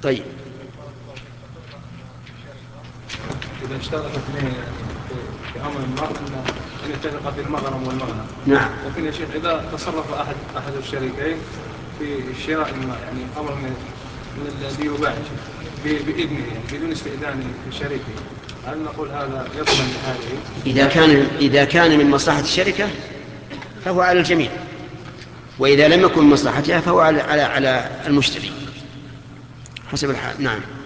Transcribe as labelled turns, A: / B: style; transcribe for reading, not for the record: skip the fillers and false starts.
A: طيب.
B: إذا اشترط اثنين في أمر ما أن يتفق في المغرم والمغنم.
A: نعم.
B: لكن يا شيخ إذا تصرف أحد الشريكين في شراء الماء، يعني أمر من الذي يباع بإذنه، يعني بدون استئذان شريكه، هل نقول هذا يضمن لهذه؟
A: إذا كان من مصلحة الشركة فهو على الجميع، وإذا لم يكن من مصلحتها فهو على المشتري حسب الحال. نعم.